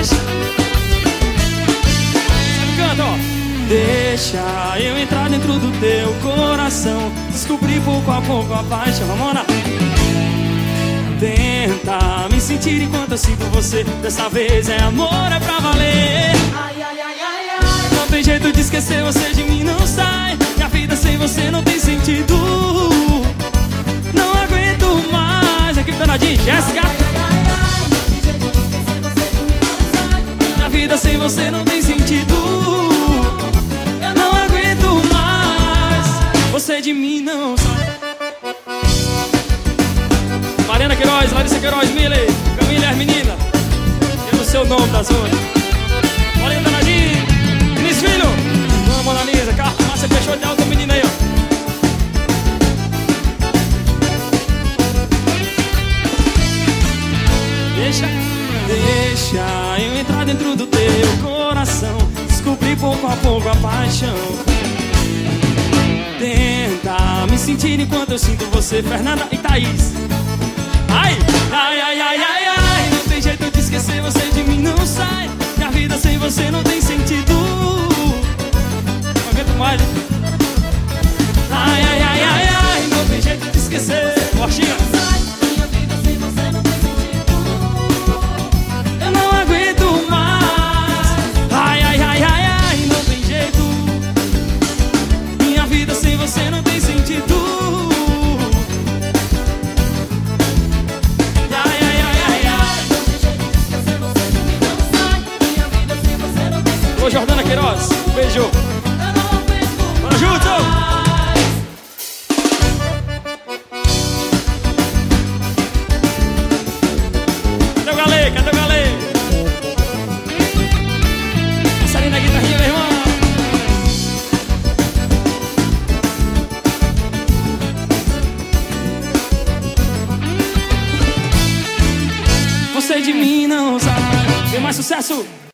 deixa. Você canta, ó. Deixa eu entrar dentro do teu coração, descobrir pouco a pouco a paixão. Vamos lá. Tenta me sentir enquanto eu sinto você. Dessa vez é amor, é pra valer. Ai, ai, ai, ai, ai. Não tem jeito de esquecer, você de mim não sai. Minha vida sem você não tem sentido. Não aguento mais. Aqui Bernardinho, Jéssica. Minha vida sem você não tem sentido. Eu não aguento mais. Você de mim não sai. Mariana Queiroz, Larissa Queiroz, Miller, Camila e as meninas. Tendo o seu nome da zona. Olha aí, Danadinho. Vinícius Filho. Vamos, Mona Lisa. Márcia fechou de alta, menina aí, ó. Deixa eu entrar dentro do teu coração, descobrir pouco a pouco a paixão. Tenta me sentir enquanto eu sinto você. Fernanda e Thaís. Ai, ai, ai, ai, ai, ai. Não tem jeito de esquecer, você de mim não sai. Minha vida sem você não tem sentido. Não aguento mais. Ai, ai, ai, ai, ai. Não tem jeito de esquecer. Borginha. Minha vida sem você não tem sentido. Eu não aguento mais. Ai, ai, ai, ai, ai. Não tem jeito. Minha vida sem você não tem sentido. Ô, Jordana Queiroz, beijo. Bora junto! Cadê o Galê? Cadê o Galê? Passarinho na guitarrinha, meu irmão. Você de mim não sabe. Tem mais sucesso?